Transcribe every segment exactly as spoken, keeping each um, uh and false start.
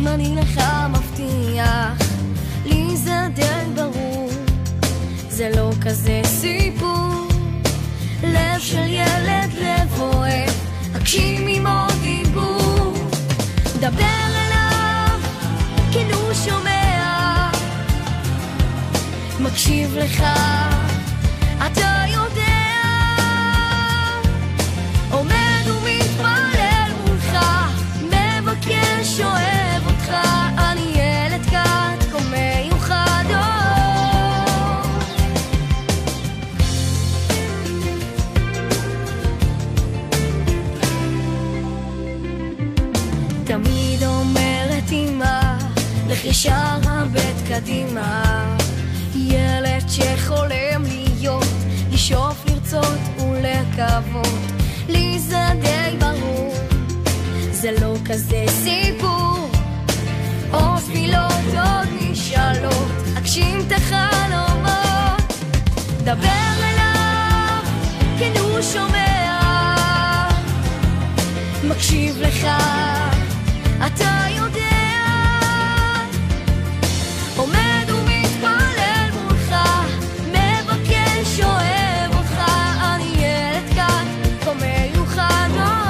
אם אני לך מבטיח, לי זה די ברור, זה לא כזה סיפור. לב של ילד לב אוהב, הקשיב עמו דיבור, דבר אליו כן הוא שומע, מקשיב לך אתה יודע, עומד ומתפלל מולך, מבקש אוהב אותך, אני ילד קט כה מיוחד. תמיד אומרת אמא, לך ישר הבט קדימה, ילד שחולם להיות, לשאוף לרצות ולקוות, לי זה די ברור, זה לא כזה סיפור. עוד תפילות עוד משאלות, אגשים את החלומות, דבר אליו כן הוא שומע, מקשיב לך אתה יודע, עומד ומתפלל מולך, מבקש אוהב אותך, אני ילד קט כה מיוחד.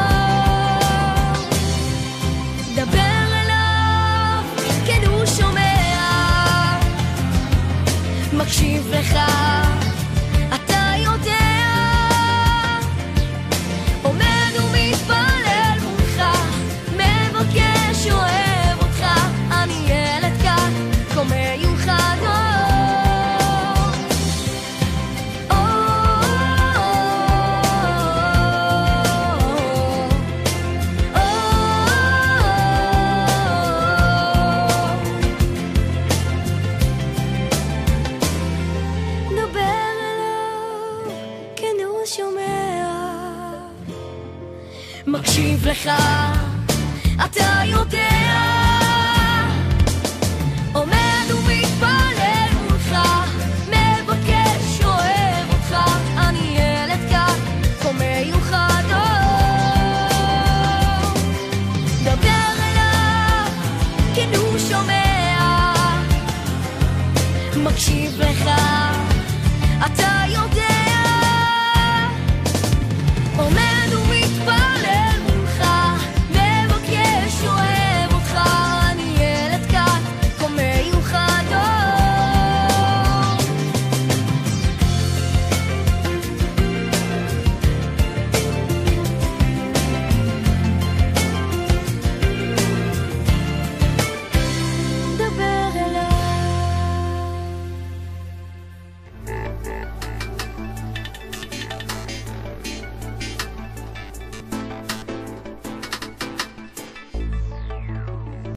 דבר אליו כן הוא שומע, מקשיב לך אתה יודע, עומד ומתפלל מולך, מבקש אוהב אותך, אני ילד קט כה מיוחד. דבר אליו כן הוא שומע, מקשיב לך אתה יודע,